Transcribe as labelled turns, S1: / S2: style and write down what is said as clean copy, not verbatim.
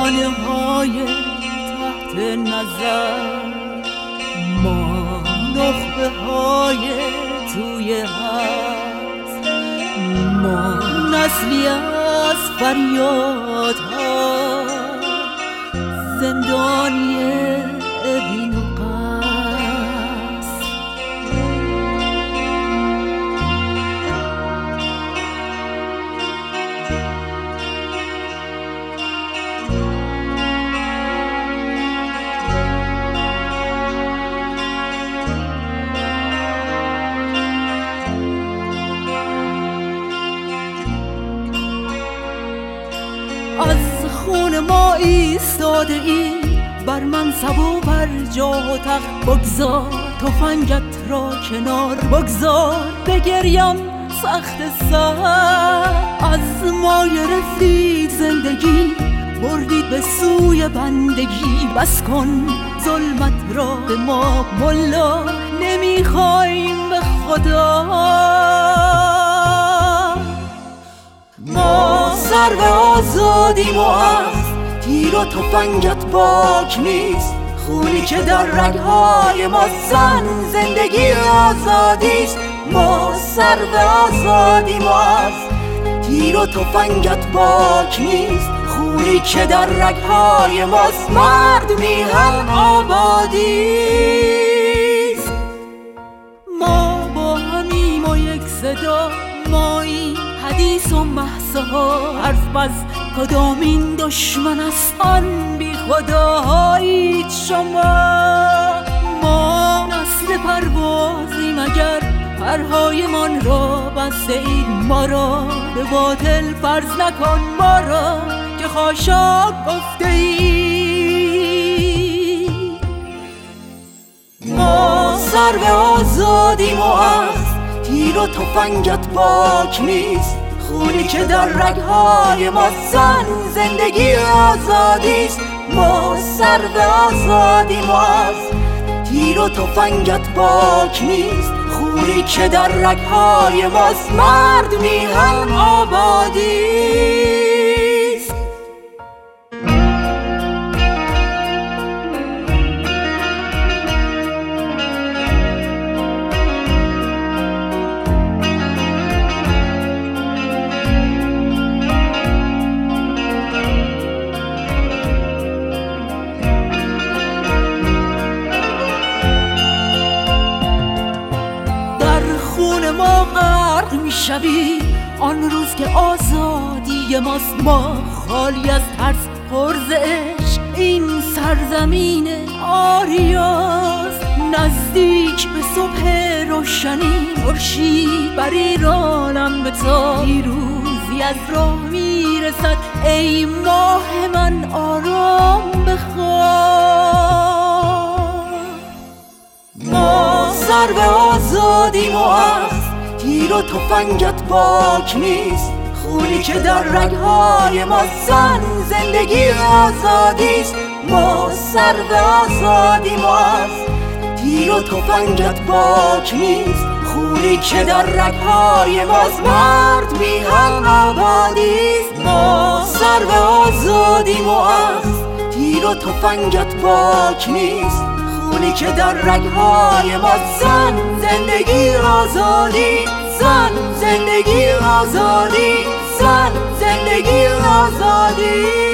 S1: افسانه‌های تحت نظر، ما نخبه‌های توی هست، ما نسلی از فریادها، زندانی بین و قصر. از خون ما ایستاده ای بر منصب و بر جا و تخت، بگذار تفنگت را کنار، بگذار بگریم سخت سر. از ما گرفتید زندگی، بردید به سوی بندگی، بس کن ظلمت را به ما ملا، نمیخوایم به خدا. ما سر به آزادیم و از تیر و تفنگت باک نیست، خونی که در رگهای ما زن زندگی آزادیست. ما سر به آزادیم و از تیر و تفنگت باک نیست، خونی که در رگهای ماست، مرد میهن آبادیست. ما با همیم و یک صدا، مایی حدیث و محصها، حرف بز کدامین دشمن است آن بی خدایید شما. ما نسل پروازیم اگر پرهایمان را بسته اید، ما را به باطل فرض نکن، ما را که خاشاک گفته اید. ما سر به آزادیم و از تیر و تفنگت باک نیست، خونی که در رگهای ما زن زندگی آزادیست. ما سر به آزادیم و از تیر و تفنگت باک نیست، خونی که در رگهای ماست، مرد میهن آبادیست. ما غرق میشوی آن روز که آزادی ماست، ما خالی از ترس پر ز عشق این سرزمین آریاست. نزدیک به صبح روشنی خورشید بر ایرانم بتاب، پیروزی از راه میرسد ای ماه من آرام بخواب. ما سر به آزادیم و از تیر و تفنگت باک نیست، خونی که در رگهای ما زن زندگی آزادیست. ما سر به آزادیم و از تیر و تفنگت باک نیست، خونی که در رگهای ما مرد میهن آبادیست. ما سر به آزادیم و از تیر و تفنگت باک نیست، خونی که در رگهای ما زن زندگی آزادی، زن زندگی آزادی، زن زندگی آزادی.